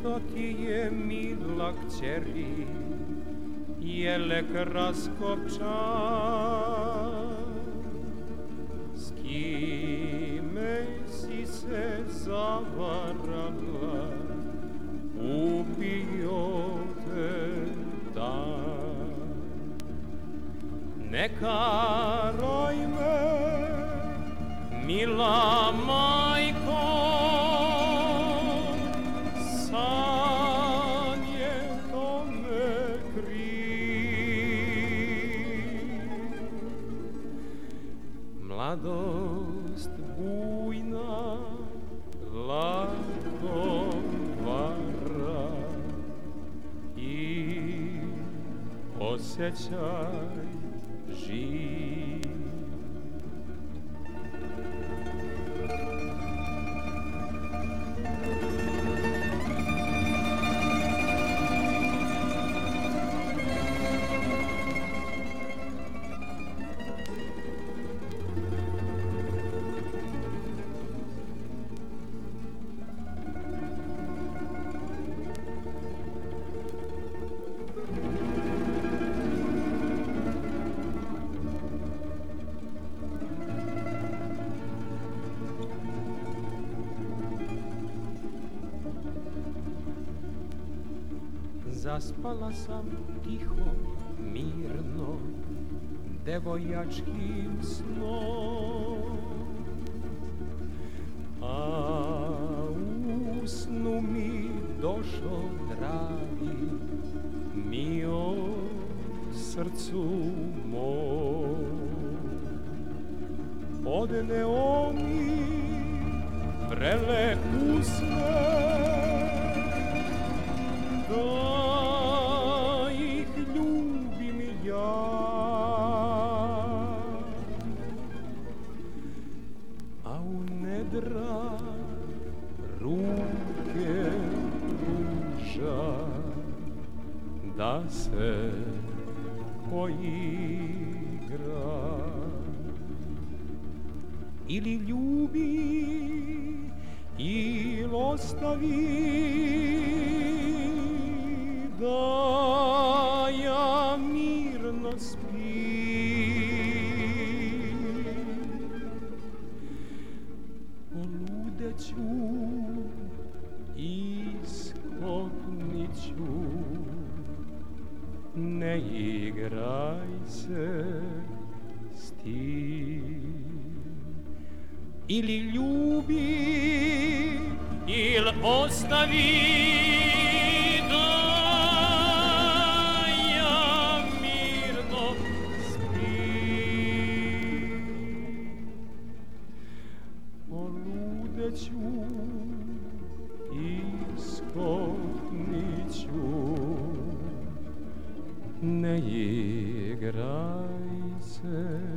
što ti je mila kćeri, jelek raskopčan. S kime si se zavarala, ubio te dan. Ne karaj me, mila majko, san je tome kriv. Mladost bujna lako vara i osjećaj živ. Zaspala sam tiho, mirno, devojačkim snom, a u snu mi došo dragi, mio srcu mom. Odneo mi vrele usne, da ih ljubim ja, a u nedra ruke pruža da se poigra. Ili ljubi, ili ostavi, da ja mirno spim. Poludeću i skokniću, ne igraj se s tim. Ili ljubi, ili ostavi, poludeću i skokniću, ne igraj se